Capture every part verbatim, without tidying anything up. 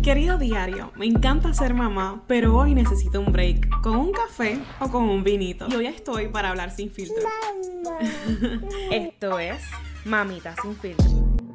Querido diario, me encanta ser mamá, pero hoy necesito un break, con un café o con un vinito. Y hoy estoy para hablar sin filtro. Esto es Mamita Sin Filtro.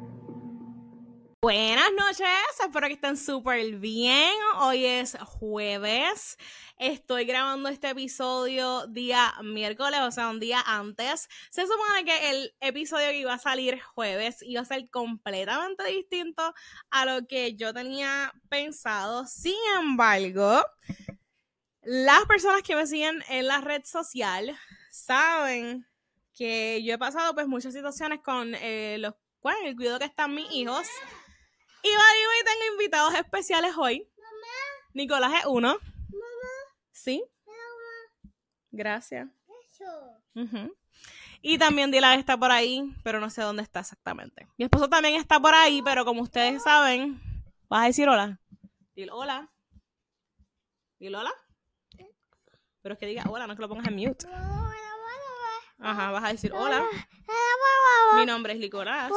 Buenas noches, espero que estén súper bien. Hoy es jueves. Estoy grabando este episodio día miércoles, o sea, un día antes. Se supone que el episodio que iba a salir jueves iba a ser completamente distinto a lo que yo tenía pensado. Sin embargo, las personas que me siguen en la red social saben que yo he pasado pues muchas situaciones con eh, los, bueno, el cuidado que están mis hijos. Y by the way, tengo invitados especiales hoy. Mamá. Nicolás es uno. Mamá. ¿Sí? Mamá. Gracias. Eso. Uh-huh. Y también Dylan está por ahí, pero no sé dónde está exactamente. Mi esposo también está por ahí, pero como ustedes saben, ¿vas a decir hola? Dile hola. Dile hola. Pero es que diga hola, no es que lo pongas en mute. Ajá, vas a decir hola. Mi nombre es Nicolás.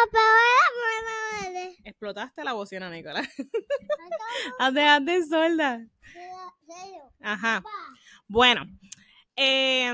Explotaste la bocina, Nicolás. Hazte, hazte sorda. Ajá. Bueno. Eh,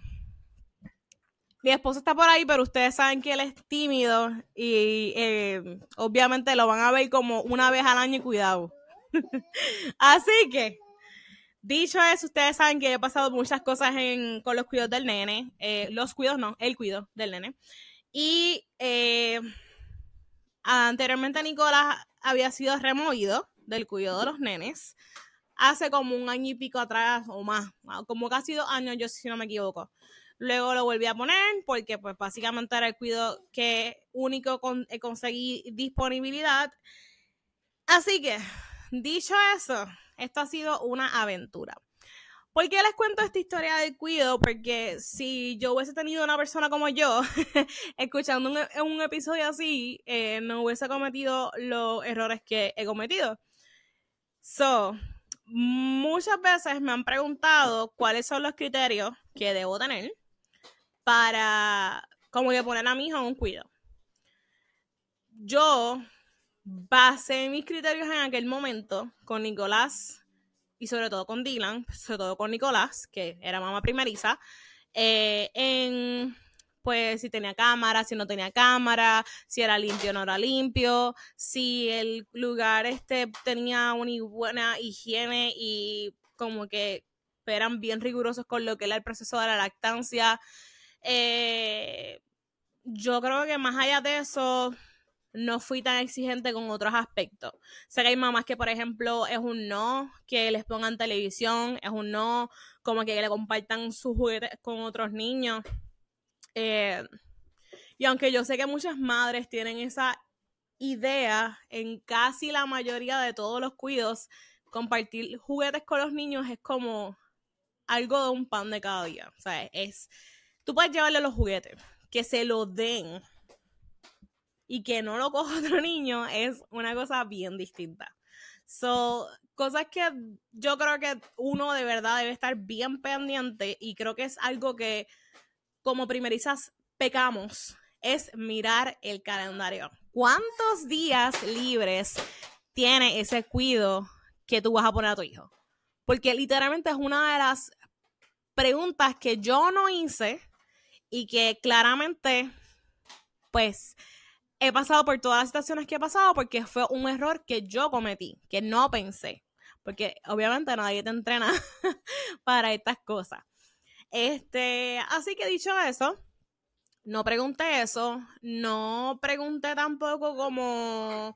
mi esposo está por ahí, pero ustedes saben que él es tímido y eh, obviamente lo van a ver como una vez al año y cuidado. Así que, dicho eso, ustedes saben que he pasado muchas cosas en, con los cuidados del nene. Eh, los cuidados no, el cuidado del nene. Y eh, anteriormente Nicolás había sido removido del cuidado de los nenes hace como un año y pico atrás o más, como casi dos años, yo si no me equivoco. Luego lo volví a poner porque pues básicamente era el cuidado que único con, eh, conseguí disponibilidad. Así que, dicho eso, esto ha sido una aventura. ¿Por qué les cuento esta historia del cuidado? Porque si yo hubiese tenido una persona como yo, escuchando un, un episodio así, eh, no hubiese cometido los errores que he cometido. So, muchas veces me han preguntado cuáles son los criterios que debo tener para como que poner a mi hijo en un cuidado. Yo basé mis criterios en aquel momento con Nicolás y sobre todo con Dylan, sobre todo con Nicolás, que era mamá primeriza, eh, en pues si tenía cámara, si no tenía cámara, si era limpio o no era limpio, si el lugar este tenía una buena higiene y como que eran bien rigurosos con lo que era el proceso de la lactancia. Eh, yo creo que más allá de eso, no fui tan exigente con otros aspectos. Sé que hay mamás que, por ejemplo, es un no que les pongan televisión, es un no como que le compartan sus juguetes con otros niños. Eh, y aunque yo sé que muchas madres tienen esa idea, en casi la mayoría de todos los cuidos, compartir juguetes con los niños es como algo de un pan de cada día. O sea, es, tú puedes llevarle los juguetes, que se lo den y que no lo coja otro niño es una cosa bien distinta. So, cosas que yo creo que uno de verdad debe estar bien pendiente y creo que es algo que como primerizas pecamos, es mirar el calendario. ¿Cuántos días libres tiene ese cuido que tú vas a poner a tu hijo? Porque literalmente es una de las preguntas que yo no hice y que claramente, pues, he pasado por todas las situaciones que he pasado porque fue un error que yo cometí, que no pensé. Porque obviamente nadie te entrena para estas cosas. Este, así que dicho eso, no pregunté eso, no pregunté tampoco como,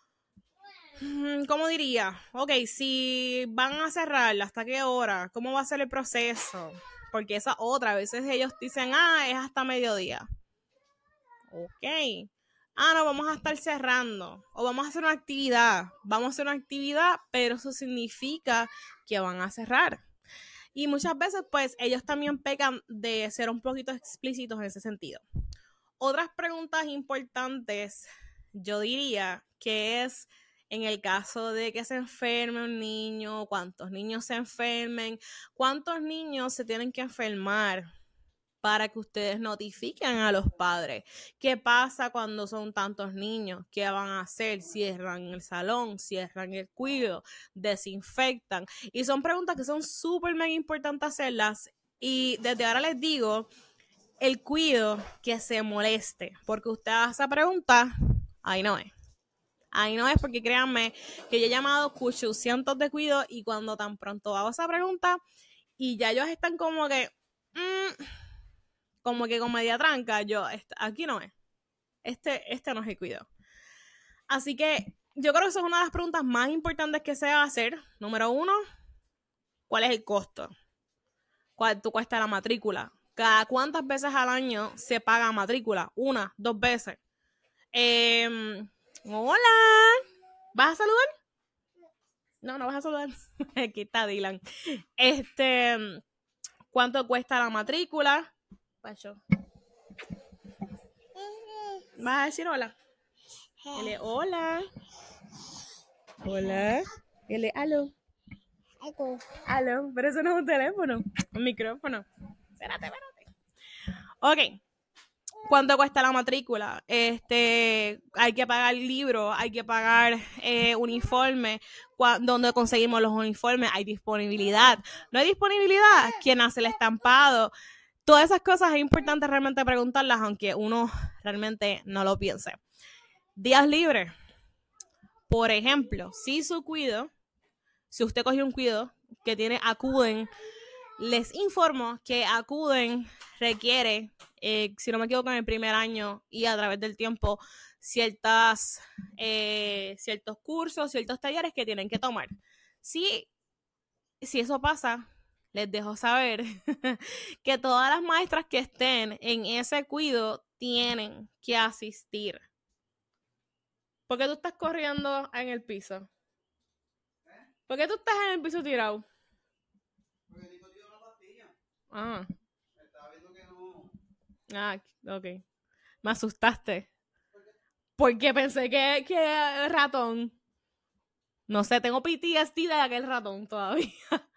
¿cómo diría? Ok, si van a cerrar, ¿hasta qué hora? ¿Cómo va a ser el proceso? Porque esa otra, a veces ellos dicen, ah, es hasta mediodía. Ok. Ah, no, vamos a estar cerrando. O vamos a hacer una actividad. Vamos a hacer una actividad, pero eso significa que van a cerrar. Y muchas veces, pues, ellos también pecan de ser un poquito explícitos en ese sentido. Otras preguntas importantes, yo diría que es en el caso de que se enferme un niño, cuántos niños se enfermen, cuántos niños se tienen que enfermar para que ustedes notifiquen a los padres qué pasa cuando son tantos niños, qué van a hacer, cierran el salón, cierran el cuido, desinfectan. Y son preguntas que son súper mega importantes hacerlas. Y desde ahora les digo, el cuido que se moleste, porque usted hace esa pregunta, ahí no es. Ahí no es, porque créanme que yo he llamado cuchucientos de cuido y cuando tan pronto hago esa pregunta y ya ellos están como que... Mmm, como que con media tranca, yo, aquí no es. Este, este no es el cuidado. Así que yo creo que esa es una de las preguntas más importantes que se va a hacer. Número uno, ¿cuál es el costo? ¿Cuánto cuesta la matrícula? ¿Cada cuántas veces al año se paga matrícula? Una, dos veces. Eh, hola. ¿Vas a saludar? No, no vas a saludar. Aquí está Dylan. Este, ¿cuánto cuesta la matrícula? Pacho. ¿Vas a decir hola? Dile hola. Hola. Dile aló. Aló. Aló. Pero eso no es un teléfono. Un micrófono. Espérate, espérate. Ok. ¿Cuánto cuesta la matrícula? Este, hay que pagar libros, hay que pagar eh, uniformes. ¿Dónde conseguimos los uniformes? ¿Hay disponibilidad? ¿No hay disponibilidad? ¿Quién hace el estampado? Todas esas cosas es importante realmente preguntarlas, aunque uno realmente no lo piense. Días libres. Por ejemplo, si su cuido, si usted cogió un cuido que tiene Acuden, les informo que Acuden requiere, eh, si no me equivoco, en el primer año y a través del tiempo, ciertas, eh, ciertos cursos, ciertos talleres que tienen que tomar. Si, si eso pasa, les dejo saber que todas las maestras que estén en ese cuido tienen que asistir. ¿Por qué tú estás corriendo en el piso? ¿Por qué tú estás en el piso tirado? Porque Nico tiró una pastilla. Ah. Estaba viendo que no. Ah, ok. Me asustaste. Porque pensé que, que ratón. No sé, tengo P T S D de aquel ratón todavía.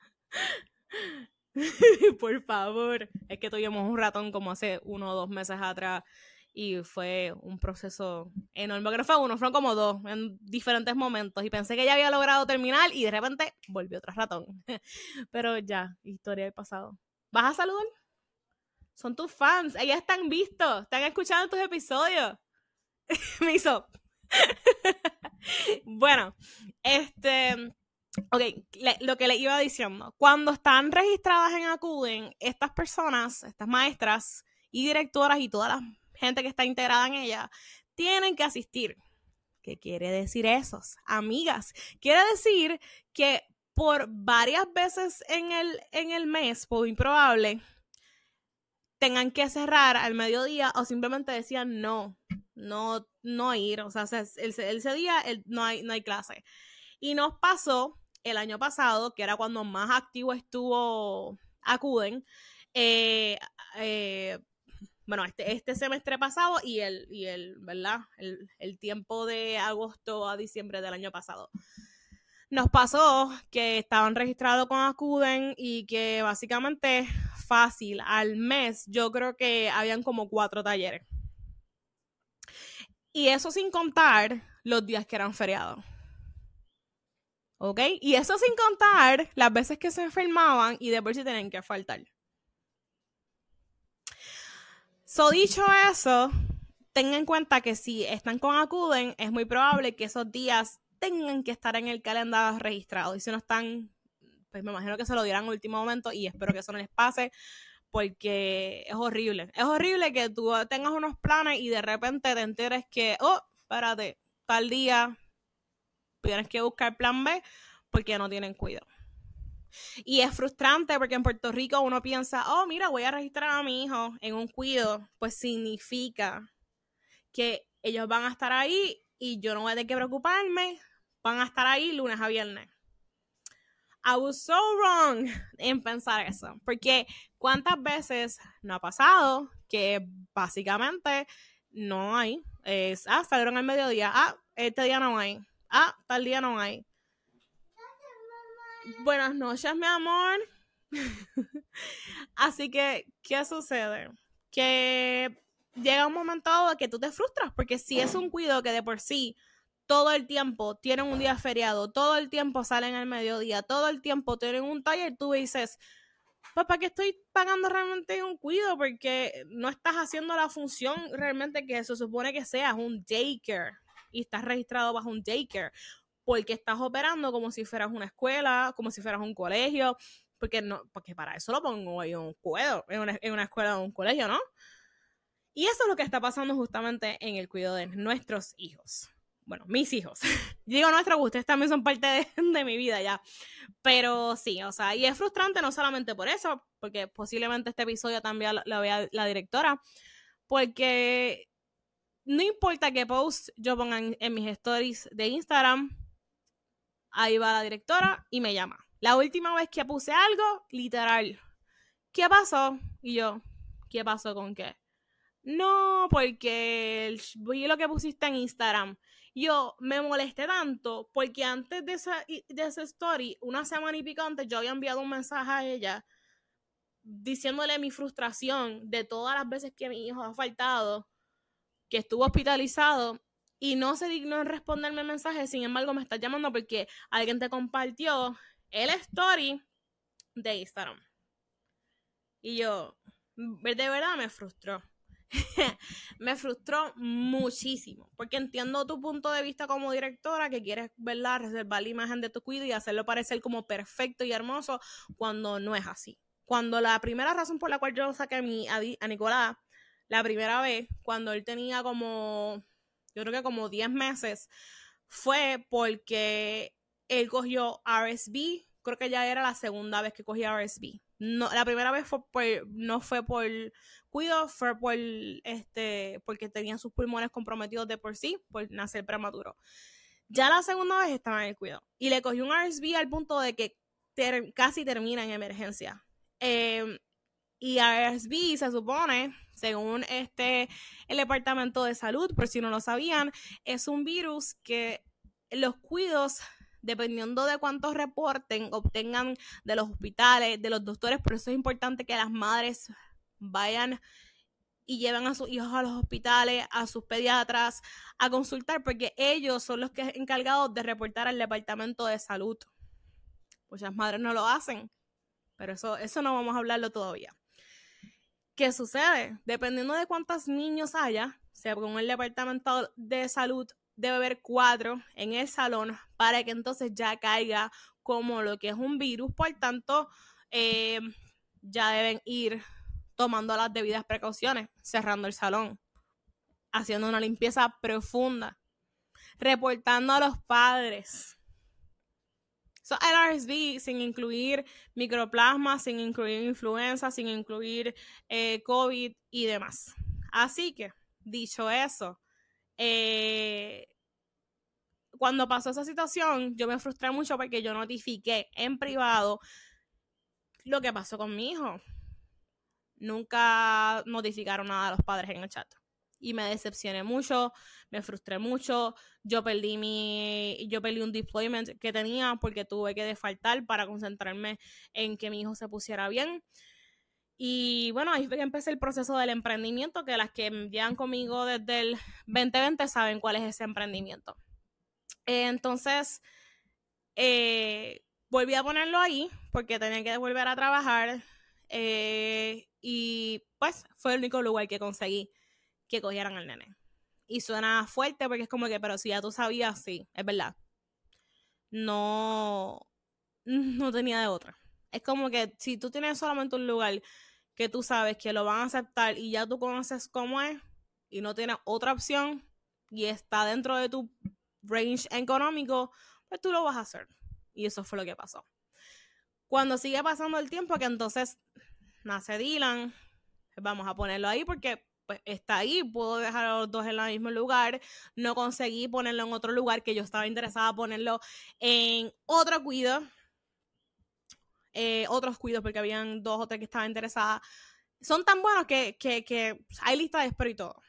Por favor. Es que tuvimos un ratón como hace uno o dos meses atrás y fue un proceso enorme. Que no fue uno, fueron como dos en diferentes momentos. Y pensé que ya había logrado terminar y de repente volvió otro ratón. Pero ya, historia del pasado. ¿Vas a saludar? Son tus fans. Ellas están vistos. Están escuchando tus episodios. Me hizo. Bueno, este... Ok, le, lo que le iba diciendo. Cuando están registradas en Acuden, estas personas, estas maestras y directoras y toda la gente que está integrada en ella, tienen que asistir. ¿Qué quiere decir eso? Amigas, quiere decir que por varias veces en el, en el mes, por improbable, tengan que cerrar al mediodía o simplemente decían no, no, no ir. O sea, ese, ese día el, no, hay, no hay clase. Y nos pasó el año pasado, que era cuando más activo estuvo Acuden, eh, eh, bueno, este, este semestre pasado y el, y el ¿verdad? El, el tiempo de agosto a diciembre del año pasado. Nos pasó que estaban registrados con Acuden y que básicamente fácil, al mes, yo creo que habían como cuatro talleres. Y eso sin contar los días que eran feriados. ¿Ok? Y eso sin contar las veces que se enfermaban y después se tenían que faltar. So, dicho eso, tengan en cuenta que si están con Acuden, es muy probable que esos días tengan que estar en el calendario registrado. Y si no están, pues me imagino que se lo dirán en último momento y espero que eso no les pase porque es horrible. Es horrible que tú tengas unos planes y de repente te enteres que, oh, espérate, tal día tienes que buscar plan B porque no tienen cuidado. Y es frustrante porque en Puerto Rico uno piensa, oh, mira, voy a registrar a mi hijo en un cuido. Pues significa que ellos van a estar ahí y yo no voy a tener que preocuparme. Van a estar ahí lunes a viernes. I was so wrong en pensar eso. Porque ¿cuántas veces no ha pasado que básicamente no hay? Es, ah, salieron al mediodía. Ah, este día no hay. Ah, tal día no hay. Buenas noches, mi amor. Así que, ¿qué sucede? Que llega un momento dado que tú te frustras, porque si es un cuido que de por sí todo el tiempo tienen un día feriado, todo el tiempo salen al mediodía, todo el tiempo tienen un taller, tú dices, pues ¿para qué estoy pagando realmente un cuido? Porque no estás haciendo la función realmente que se supone que seas un daycare y estás registrado bajo un daycare, porque estás operando como si fueras una escuela, como si fueras un colegio, porque no, porque para eso lo pongo en un cuido, en una, en una escuela o un colegio, ¿no? Y eso es lo que está pasando justamente en el cuidado de nuestros hijos. Bueno, mis hijos. Digo nuestros, ustedes también son parte de, de mi vida ya. Pero sí, o sea, y es frustrante no solamente por eso, porque posiblemente este episodio también lo, lo vea la directora, porque no importa qué post yo ponga en, en mis stories de Instagram, ahí va la directora y me llama. La última vez que puse algo, literal, ¿qué pasó? Y yo, ¿qué pasó con qué? No, porque vi lo que pusiste en Instagram. Yo me molesté tanto porque antes de esa, de esa story, una semana y pico antes, yo había enviado un mensaje a ella diciéndole mi frustración de todas las veces que mi hijo ha faltado, que estuvo hospitalizado y no se dignó en responderme el mensaje. Sin embargo, me está llamando porque alguien te compartió el story de Instagram. Y yo, de verdad me frustró. Me frustró muchísimo, porque entiendo tu punto de vista como directora, que quieres, ¿verdad?, reservar la imagen de tu cuido y hacerlo parecer como perfecto y hermoso, cuando no es así. Cuando la primera razón por la cual yo saqué a, mi, a, a Nicolás, la primera vez, cuando él tenía como, yo creo que como diez meses, fue porque él cogió R S V, creo que ya era la segunda vez que cogía R S V. No, la primera vez fue por, no fue por cuido, fue por este, porque tenía sus pulmones comprometidos de por sí, por nacer prematuro. Ya la segunda vez estaba en el cuidado y le cogió un R S V al punto de que ter, casi termina en emergencia. Eh, y R S V se supone, según este, el Departamento de Salud, por si no lo sabían, es un virus que los cuidos, dependiendo de cuántos reporten, obtengan de los hospitales, de los doctores. Por eso es importante que las madres vayan y lleven a sus hijos a los hospitales, a sus pediatras, a consultar, porque ellos son los que son encargados de reportar al Departamento de Salud. Muchas madres no lo hacen, pero eso, eso no vamos a hablarlo todavía. ¿Qué sucede? Dependiendo de cuántos niños haya, según el Departamento de Salud, debe haber cuatro en el salón para que entonces ya caiga como lo que es un virus. Por tanto, eh, ya deben ir tomando las debidas precauciones, cerrando el salón, haciendo una limpieza profunda, reportando a los padres. So, el R S V sin incluir microplasma, sin incluir influenza, sin incluir eh, COVID y demás. Así que, dicho eso, eh, cuando pasó esa situación, yo me frustré mucho porque yo notifiqué en privado lo que pasó con mi hijo. Nunca notificaron nada a los padres en el chat. Y me decepcioné mucho, me frustré mucho. Yo perdí mi, yo perdí un deployment que tenía porque tuve que defaltar para concentrarme en que mi hijo se pusiera bien. Y bueno, ahí fue que empecé el proceso del emprendimiento, que las que llevan conmigo desde el veinte veinte saben cuál es ese emprendimiento. Eh, entonces, eh, volví a ponerlo ahí porque tenía que volver a trabajar. Eh, y pues fue el único lugar que conseguí que cogieran al nene. Y suena fuerte porque es como que, pero si ya tú sabías, sí, es verdad. No, no tenía de otra. Es como que si tú tienes solamente un lugar que tú sabes que lo van a aceptar y ya tú conoces cómo es y no tienes otra opción y está dentro de tu range económico, pues tú lo vas a hacer. Y eso fue lo que pasó. Cuando sigue pasando el tiempo, que entonces nace Dylan, vamos a ponerlo ahí porque pues, está ahí, puedo dejar a los dos en el mismo lugar. No conseguí ponerlo en otro lugar, que yo estaba interesada en ponerlo en otro cuido, eh, otros cuidos, porque habían dos o tres que estaba interesada. Son tan buenos que, que, que hay lista de espera y todo.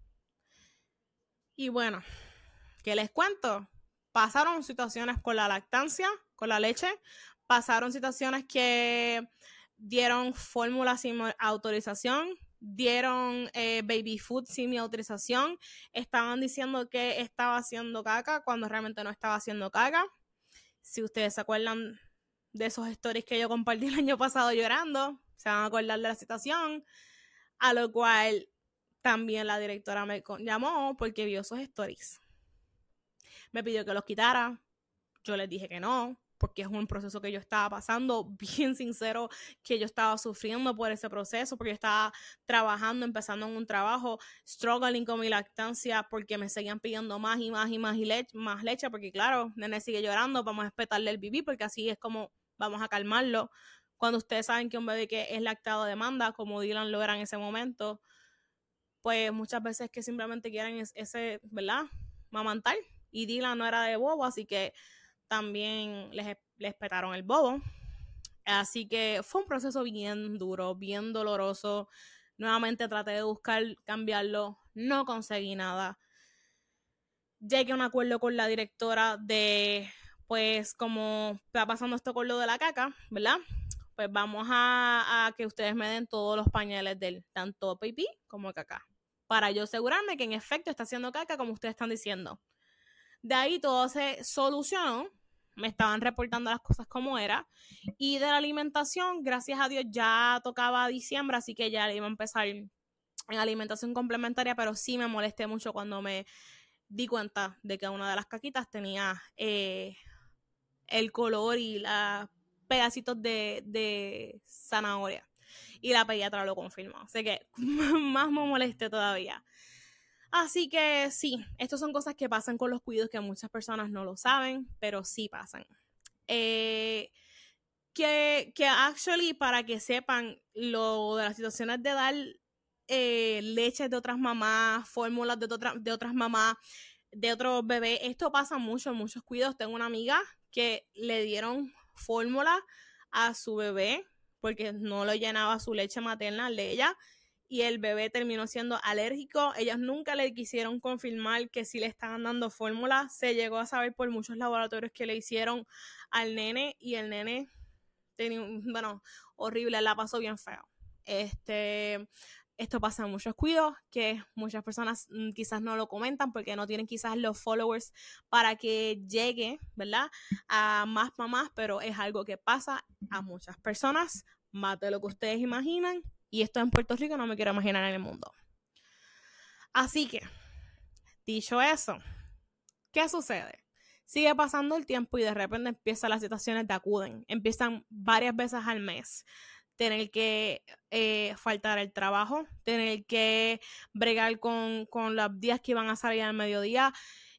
Y bueno, ¿qué les cuento? Pasaron situaciones con la lactancia, con la leche, pasaron situaciones que dieron fórmulas sin autorización, dieron eh, baby food sin mi autorización, estaban diciendo que estaba haciendo caca cuando realmente no estaba haciendo caca. Si ustedes se acuerdan de esos stories que yo compartí el año pasado llorando, se van a acordar de la situación, a lo cual también la directora me llamó porque vio esos stories. Me pidió que los quitara, yo les dije que no, porque es un proceso que yo estaba pasando, bien sincero, que yo estaba sufriendo por ese proceso, porque yo estaba trabajando, empezando en un trabajo, struggling con mi lactancia, porque me seguían pidiendo más y más y más y leche, más leche, porque claro, nene sigue llorando, vamos a espetarle el bibí, porque así es como vamos a calmarlo. Cuando ustedes saben que un bebé que es lactado demanda, como Dylan lo era en ese momento, pues muchas veces que simplemente quieren ese, ¿verdad?, mamantar, y Dylan no era de bobo, así que también les, les petaron el bobo. Así que fue un proceso bien duro, bien doloroso. Nuevamente traté de buscar cambiarlo, no conseguí nada. Llegué a un acuerdo con la directora de, pues, como está pasando esto con lo de la caca, ¿verdad? Pues vamos a, a que ustedes me den todos los pañales del tanto pipí como caca, para yo asegurarme que en efecto está haciendo caca como ustedes están diciendo. De ahí todo se solucionó, me estaban reportando las cosas como era, y de la alimentación, gracias a Dios, ya tocaba diciembre, así que ya iba a empezar en alimentación complementaria, pero sí me molesté mucho cuando me di cuenta de que una de las caquitas tenía eh, el color y los pedacitos de, de zanahoria, y la pediatra lo confirmó, así que más me molesté todavía. Así que sí, estas son cosas que pasan con los cuidados que muchas personas no lo saben, pero sí pasan. Eh, que, que actually, para que sepan, lo de las situaciones de dar eh, leches de otras mamás, fórmulas de, otra, de otras mamás, de otros bebés, esto pasa mucho en muchos cuidados. Tengo una amiga que le dieron fórmula a su bebé porque no le llenaba su leche materna de ella, y el bebé terminó siendo alérgico. Ellas nunca le quisieron confirmar que si le estaban dando fórmula. Se llegó a saber por muchos laboratorios que le hicieron al nene, y el nene tenía, bueno, horrible, la pasó bien feo. Este, esto pasa en muchos cuidados, que muchas personas quizás no lo comentan porque no tienen quizás los followers para que llegue, ¿verdad?, a más mamás, pero es algo que pasa a muchas personas, más de lo que ustedes imaginan. Y esto en Puerto Rico no me quiero imaginar en el mundo. Así que, dicho eso, ¿qué sucede? Sigue pasando el tiempo y de repente empiezan las situaciones de acuden. Empiezan varias veces al mes. Tener que eh, faltar el trabajo, tener que bregar con, con los días que iban a salir al mediodía.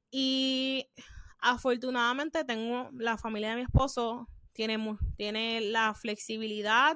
Y afortunadamente tengo la familia de mi esposo, tiene, tiene la flexibilidad,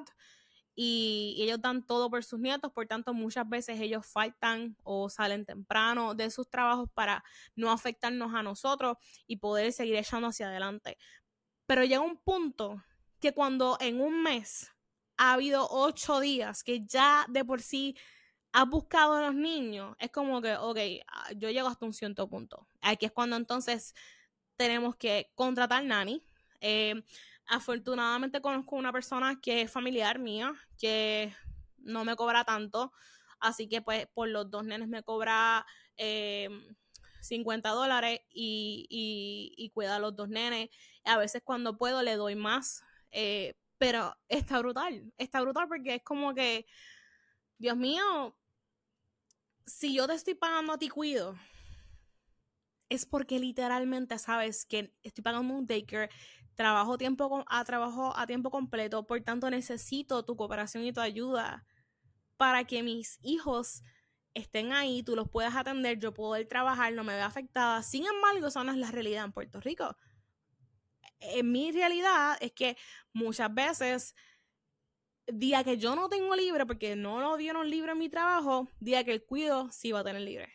y ellos dan todo por sus nietos, por tanto muchas veces ellos faltan o salen temprano de sus trabajos para no afectarnos a nosotros y poder seguir echando hacia adelante. Pero llega un punto que cuando en un mes ha habido ocho días que ya de por sí has buscado a los niños, es como que, ok, yo llego hasta un cierto punto. Aquí es cuando entonces tenemos que contratar nanny. Eh, afortunadamente conozco una persona que es familiar mía, que no me cobra tanto, así que pues por los dos nenes me cobra eh, cincuenta dólares y, y, y cuida a los dos nenes. A veces cuando puedo le doy más, eh, pero está brutal, está brutal porque es como que, Dios mío, si yo te estoy pagando a ti cuido, es porque literalmente sabes que estoy pagando un daycare, trabajo tiempo a trabajo a tiempo completo, por tanto necesito tu cooperación y tu ayuda para que mis hijos estén ahí, tú los puedas atender, yo poder trabajar, no me vea afectada. Sin embargo, esa no es la realidad en Puerto Rico. En mi realidad es que muchas veces, día que yo no tengo libre, porque no lo dieron libre en mi trabajo, día que el cuido sí va a tener libre.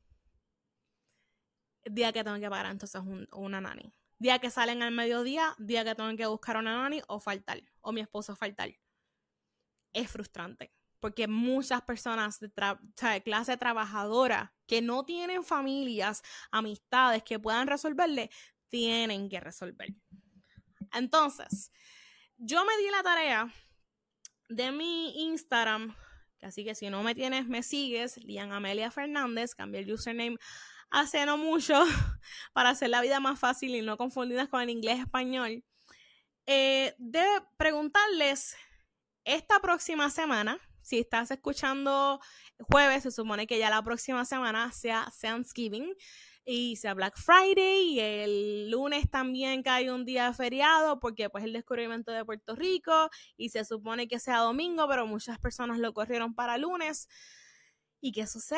Día que tengo que pagar entonces un, una nanny. Día que salen al mediodía, día que tengo que buscar una nanny o faltar, o mi esposo faltar. Es frustrante, porque muchas personas de, tra- de clase trabajadora que no tienen familias, amistades que puedan resolverle, tienen que resolver. Entonces, yo me di la tarea de mi Instagram, así que si no me tienes, me sigues, Lian Amelia Fernández, cambié el username hace no mucho para hacer la vida más fácil y no confundidas con el inglés español, eh, de preguntarles esta próxima semana, si estás escuchando jueves, se supone que ya la próxima semana sea Thanksgiving y sea Black Friday, y el lunes también cae un día feriado porque pues el descubrimiento de Puerto Rico, y se supone que sea domingo, pero muchas personas lo corrieron para lunes. ¿Y qué sucede?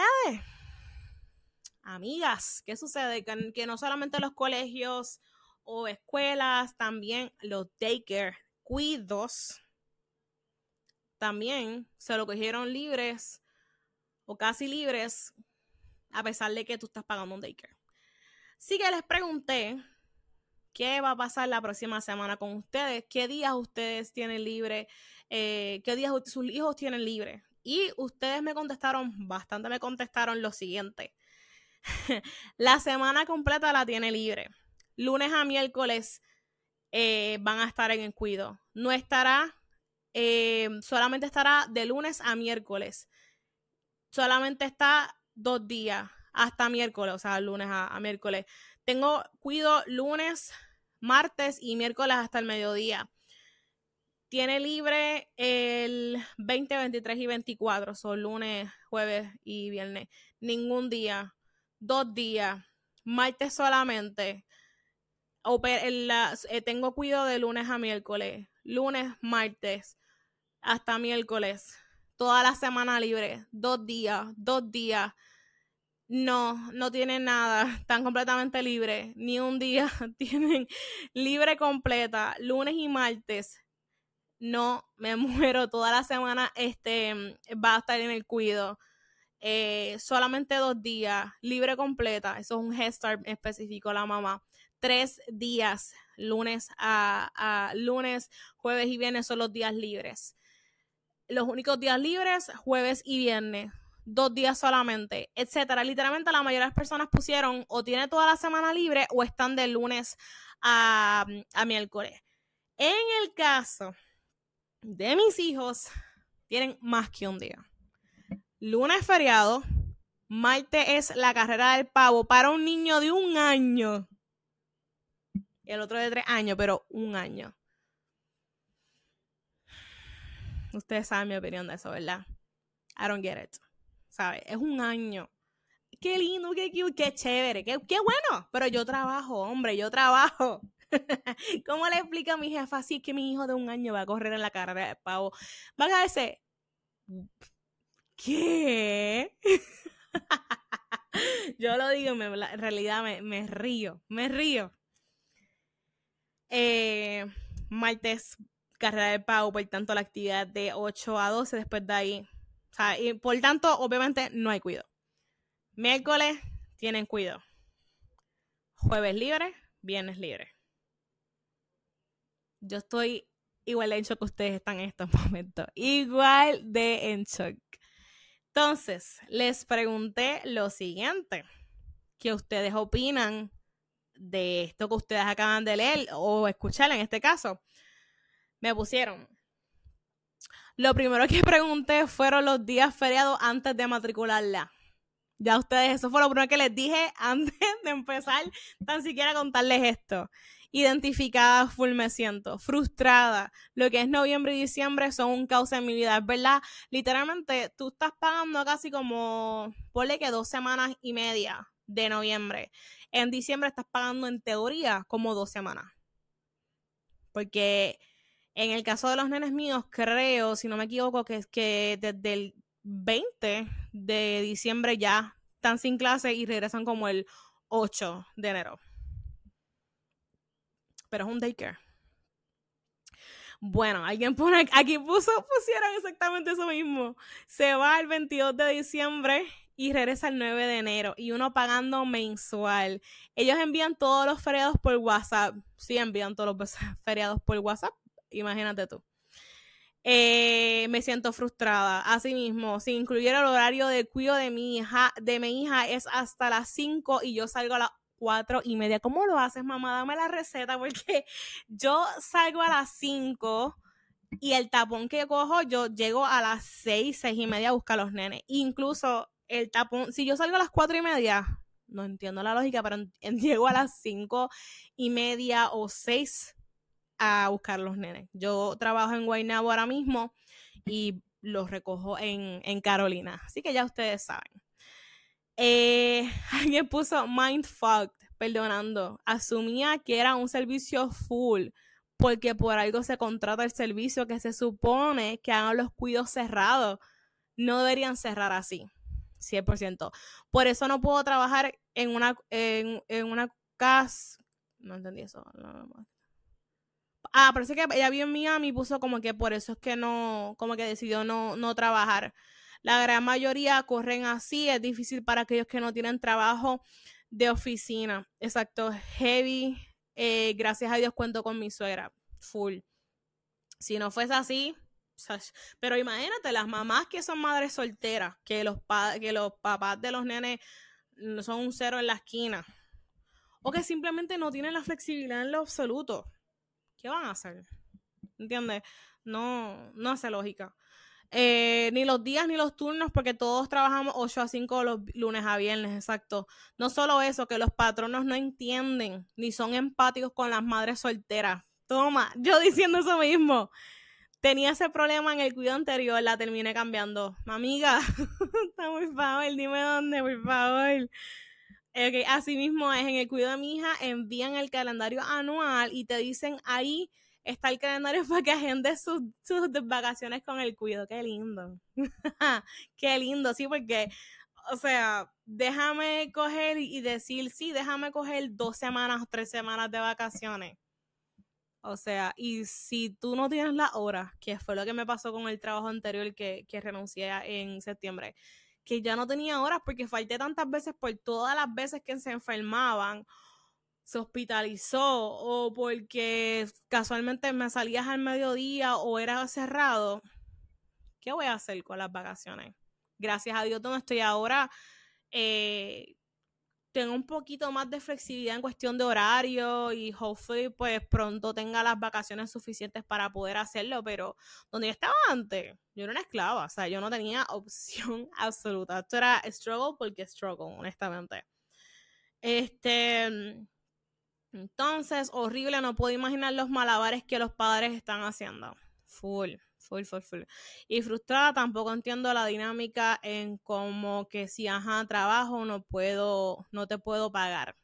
Amigas, ¿qué sucede? Que, que no solamente los colegios o escuelas, también los daycare, cuidos, también se lo cogieron libres o casi libres, a pesar de que tú estás pagando un daycare. Así que les pregunté qué va a pasar la próxima semana con ustedes, qué días ustedes tienen libre, eh, qué días sus hijos tienen libre. Y ustedes me contestaron, bastante me contestaron lo siguiente. La semana completa la tiene libre. Lunes a miércoles eh, van a estar en el cuido. No estará, eh, solamente estará de lunes a miércoles. Solamente está dos días hasta miércoles, o sea, lunes a, a miércoles. Tengo cuido lunes, martes y miércoles hasta el mediodía. Tiene libre el veinte, veintitrés y veinticuatro, son lunes, jueves y viernes. Ningún día, dos días, martes solamente. El, la, eh, tengo cuido de lunes a miércoles, lunes, martes, hasta miércoles. Toda la semana libre, dos días, dos días. No, no tienen nada, están completamente libres. Ni un día tienen libre completa, lunes y martes. No, me muero, toda la semana este, va a estar en el cuido. Eh, solamente dos días, libre completa. Eso es un Head Start específico, la mamá. Tres días, lunes a, a lunes, jueves y viernes son los días libres. Los únicos días libres, jueves y viernes. Dos días solamente, etcétera. Literalmente la mayoría de las personas pusieron o tiene toda la semana libre o están de lunes a, a miércoles. En el caso de mis hijos, tienen más que un día. Lunes feriado, martes es la carrera del pavo para un niño de un año. Y el otro de tres años, pero un año. Ustedes saben mi opinión de eso, ¿verdad? I don't get it. ¿Sabes? Es un año. Qué lindo, qué cute, qué chévere, qué, qué bueno. Pero yo trabajo, hombre, yo trabajo. ¿Cómo le explica a mi jefa así que mi hijo de un año va a correr en la carrera de pavo? Van a decir, ¿qué? Yo lo digo, me, en realidad me, me río, me río. Eh, martes, carrera de pavo, por tanto la actividad de ocho a doce, después de ahí. O sea, y por tanto, obviamente no hay cuido. Miércoles tienen cuido. Jueves libre, viernes libre. Yo estoy igual de en shock que ustedes están en estos momentos. Igual de en shock. Entonces, les pregunté lo siguiente. ¿Qué ustedes opinan de esto que ustedes acaban de leer o escuchar en este caso? Me pusieron. Lo primero que pregunté fueron los días feriados antes de matricularla. Ya ustedes, eso fue lo primero que les dije antes de empezar tan siquiera a contarles esto. Identificada, full me siento, frustrada. Lo que es noviembre y diciembre son un caos en mi vida, es verdad. Literalmente, tú estás pagando casi como, ponle que dos semanas y media de noviembre. En diciembre estás pagando en teoría como dos semanas. Porque en el caso de los nenes míos, creo, si no me equivoco, que, que desde el veinte de diciembre ya están sin clase y regresan como el ocho de enero. Pero es un daycare. Bueno, alguien pone, aquí puso, pusieron exactamente eso mismo. Se va el veintidós de diciembre y regresa el nueve de enero. Y uno pagando mensual. Ellos envían todos los feriados por WhatsApp. Sí, envían todos los feriados por WhatsApp. Imagínate tú. Eh, me siento frustrada. Asimismo, si incluyera el horario de cuidado de mi hija, de mi hija es hasta las cinco y yo salgo a las cuatro y media. ¿Cómo lo haces, mamá? Dame la receta, porque yo salgo a las cinco y el tapón que cojo, yo llego a las seis, seis y media a buscar a los nenes. Incluso el tapón, si yo salgo a las cuatro y media, no entiendo la lógica, pero llego a las cinco y media o seis a buscar a los nenes. Yo trabajo en Guaynabo ahora mismo y los recojo en, en Carolina. Así que ya ustedes saben. Eh, alguien puso mindfucked, perdonando. Asumía que era un servicio full, porque por algo se contrata el servicio que se supone que hagan los cuidados cerrados. No deberían cerrar así, cien por ciento. Por eso no puedo trabajar en una, en, en una casa. No entendí eso. No, no. Ah, parece que ella vio en Miami y puso como que por eso es que no, como que decidió no, no trabajar. La gran mayoría corren así, es difícil para aquellos que no tienen trabajo de oficina. Exacto, heavy. Eh, gracias a Dios cuento con mi suegra, full. Si no fuese así, pero imagínate, las mamás que son madres solteras, que los, pa que los papás de los nenes son un cero en la esquina, o que simplemente no tienen la flexibilidad en lo absoluto. ¿Qué van a hacer? ¿Entiendes? No, no hace lógica. Eh, ni los días ni los turnos, porque todos trabajamos ocho a cinco los lunes a viernes, exacto. No solo eso, que los patronos no entienden ni son empáticos con las madres solteras. Toma, yo diciendo eso mismo. Tenía ese problema en el cuidado anterior, la terminé cambiando. Amiga, por favor, dime dónde, por favor. Okay, así mismo es, en el cuidado de mi hija envían el calendario anual y te dicen ahí está el calendario para que agendes sus, sus vacaciones con el cuidado. Qué lindo. Qué lindo, sí, porque, o sea, déjame coger y decir, sí, déjame coger dos semanas o tres semanas de vacaciones. O sea, y si tú no tienes la hora, que fue lo que me pasó con el trabajo anterior que, que renuncié en septiembre, que ya no tenía horas porque falté tantas veces por todas las veces que se enfermaban, se hospitalizó o porque casualmente me salías al mediodía o era cerrado. ¿Qué voy a hacer con las vacaciones? Gracias a Dios donde estoy ahora, eh, tengo un poquito más de flexibilidad en cuestión de horario y hopefully pues pronto tenga las vacaciones suficientes para poder hacerlo, pero donde yo estaba antes, yo era una esclava, o sea, yo no tenía opción absoluta. Esto era struggle porque struggle, honestamente. Este, entonces, horrible, no puedo imaginar los malabares que los padres están haciendo. Full. Full, full, full. Y frustrada, tampoco entiendo la dinámica en como que si, ajá, trabajo, no puedo, no te puedo pagar.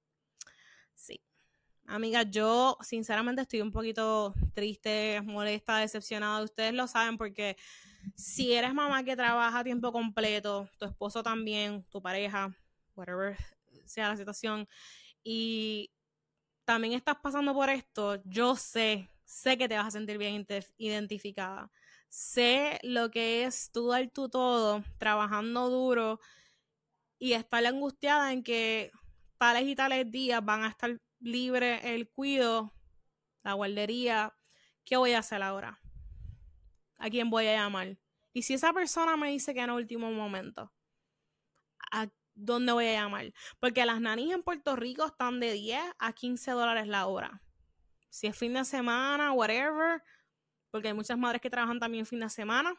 Sí. Amiga, yo sinceramente estoy un poquito triste, molesta, decepcionada. Ustedes lo saben porque si eres mamá que trabaja a tiempo completo, tu esposo también, tu pareja, whatever sea la situación, y también estás pasando por esto, yo sé Sé que te vas a sentir bien identificada. Sé lo que es tú dar tu todo, trabajando duro y estar angustiada en que tales y tales días van a estar libre el cuido, la guardería. ¿Qué voy a hacer ahora? ¿A quién voy a llamar? Y si esa persona me dice que en el último momento, ¿a dónde voy a llamar? Porque las nanis en Puerto Rico están de diez a quince dólares la hora. Si es fin de semana, whatever, porque hay muchas madres que trabajan también fin de semana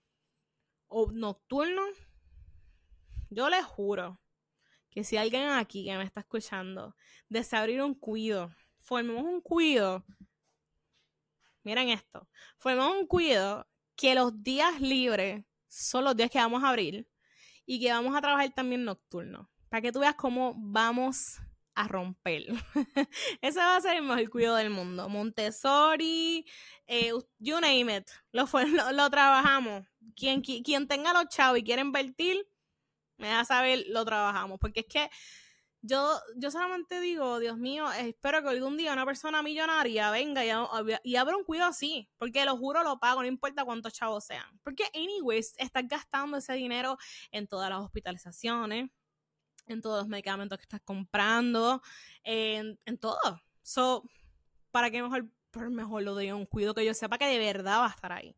o nocturno. Yo les juro que si alguien aquí que me está escuchando desea abrir un cuido, formemos un cuido. Miren esto, formemos un cuido que los días libres son los días que vamos a abrir y que vamos a trabajar también nocturno. Para que tú veas cómo vamos a romper. Ese va a ser el mejor cuidado del mundo. Montessori, eh, you name it. Lo, lo, lo trabajamos. Quien, quien, quien tenga los chavos y quiera invertir, me da saber, lo trabajamos. Porque es que yo, yo solamente digo, Dios mío, espero que algún día una persona millonaria venga y, y abra un cuidado así. Porque lo juro, lo pago, no importa cuántos chavos sean. Porque, anyways, estás gastando ese dinero en todas las hospitalizaciones, en todos los medicamentos que estás comprando, en, en todo. So, para que mejor, por mejor lo doy un cuido que yo sepa que de verdad va a estar ahí.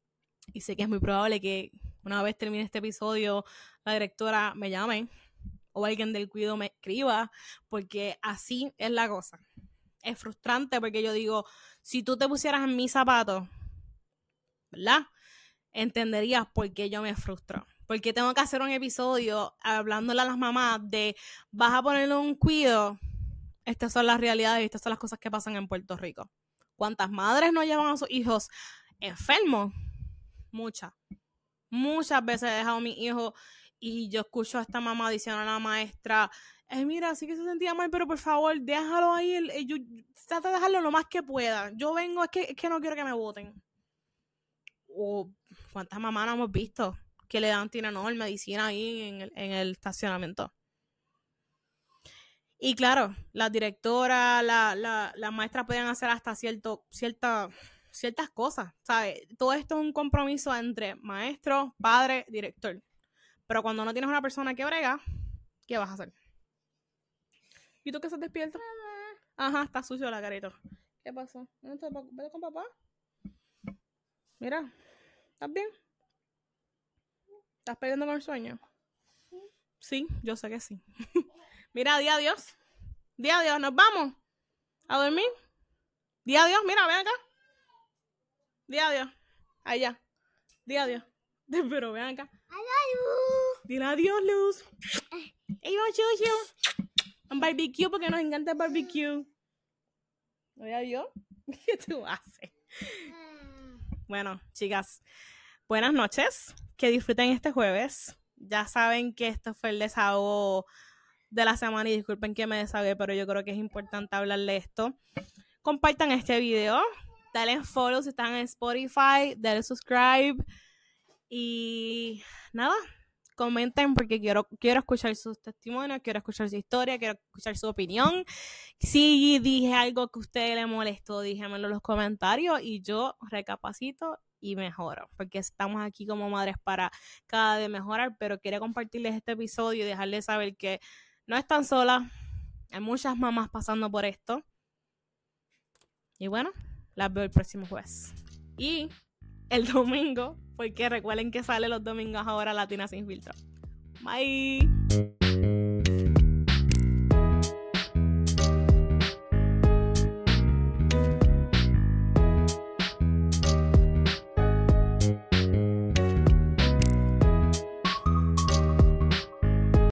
Y sé que es muy probable que una vez termine este episodio, la directora me llame o alguien del cuidado me escriba, porque así es la cosa. Es frustrante porque yo digo, si tú te pusieras en mis zapatos, ¿verdad? Entenderías por qué yo me frustro. Porque tengo que hacer un episodio hablándole a las mamás de, vas a ponerle un cuido. Estas son las realidades y estas son las cosas que pasan en Puerto Rico. ¿Cuántas madres no llevan a sus hijos enfermos? Muchas. Muchas veces he dejado a mi hijo y yo escucho a esta mamá diciendo a la maestra, eh, mira, sí que se sentía mal, pero por favor, déjalo ahí. El, el, yo, trata de dejarlo lo más que pueda. Yo vengo, es que, es que no quiero que me voten. O cuántas mamás no hemos visto que le dan Tylenol, medicina ahí en el, en el estacionamiento. Y claro, las directoras, la, la, las maestras pueden hacer hasta cierto, cierta, ciertas cosas, ¿sabes? Todo esto es un compromiso entre maestro, padre, director. Pero cuando no tienes una persona que brega, ¿qué vas a hacer? ¿Y tú qué estás despierto? Ajá, está sucio la carita. ¿Qué pasó? ¿No te vete con papá? Mira, ¿estás bien? ¿Estás peleando con el sueño? Sí, yo sé que sí. Mira, di adiós. Di adiós, nos vamos a dormir. Di adiós, mira, ven acá. Di adiós. Allá. Di adiós. Pero ven acá. Dile adiós, Luz. Ey, vamos, chuchu. Un barbecue porque nos encanta el barbecue. Di adiós. ¿Qué tú haces? Bueno, chicas, buenas noches. Que disfruten este jueves. Ya saben que esto fue el desahogo de la semana y disculpen que me desahogué, pero yo creo que es importante hablarle esto. Compartan este video, denle follow si están en Spotify, denle subscribe y nada, comenten porque quiero, quiero escuchar sus testimonios, quiero escuchar su historia, quiero escuchar su opinión. Si dije algo que a usted le molestó, díganmelo en los comentarios y yo recapacito y mejoro, porque estamos aquí como madres para cada vez mejorar, pero quiero compartirles este episodio y dejarles saber que no están solas, hay muchas mamás pasando por esto. Y bueno, las veo el próximo jueves. Y el domingo, porque recuerden que sale los domingos ahora Latina Sin Filtro. Bye.